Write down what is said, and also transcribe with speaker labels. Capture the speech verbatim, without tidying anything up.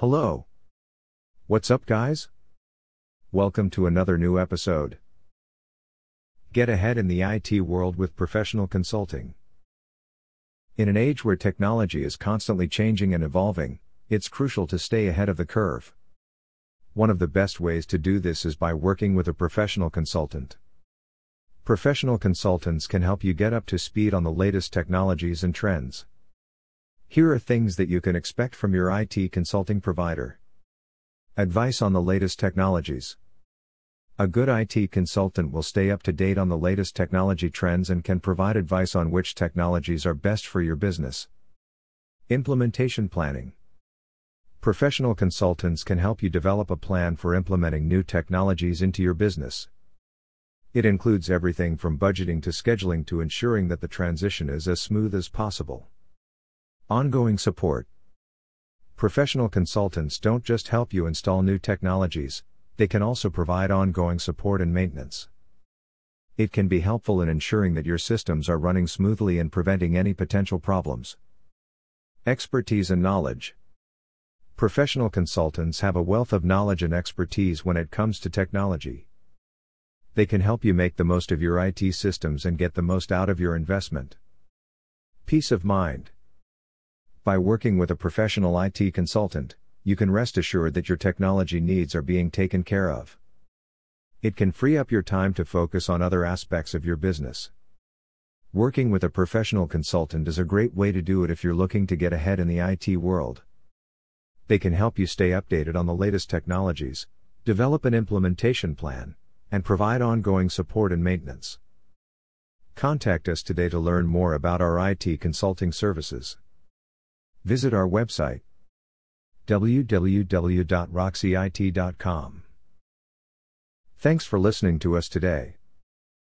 Speaker 1: Hello. What's up, guys? Welcome to another new episode. Get ahead in the I T world with professional consulting. In an age where technology is constantly changing and evolving, it's crucial to stay ahead of the curve. One of the best ways to do this is by working with a professional consultant. Professional consultants can help you get up to speed on the latest technologies and trends. Here are things that you can expect from your I T consulting provider. Advice on the latest technologies. A good I T consultant will stay up to date on the latest technology trends and can provide advice on which technologies are best for your business. Implementation planning. Professional consultants can help you develop a plan for implementing new technologies into your business. It includes everything from budgeting to scheduling to ensuring that the transition is as smooth as possible. Ongoing support. Professional consultants don't just help you install new technologies, they can also provide ongoing support and maintenance. It can be helpful in ensuring that your systems are running smoothly and preventing any potential problems. Expertise and knowledge. Professional consultants have a wealth of knowledge and expertise when it comes to technology. They can help you make the most of your I T systems and get the most out of your investment. Peace of mind. By working with a professional I T consultant, you can rest assured that your technology needs are being taken care of. It can free up your time to focus on other aspects of your business. Working with a professional consultant is a great way to do it if you're looking to get ahead in the I T world. They can help you stay updated on the latest technologies, develop an implementation plan, and provide ongoing support and maintenance. Contact us today to learn more about our I T consulting services. Visit our website w w w dot roxy I T dot com. Thanks for listening to us today.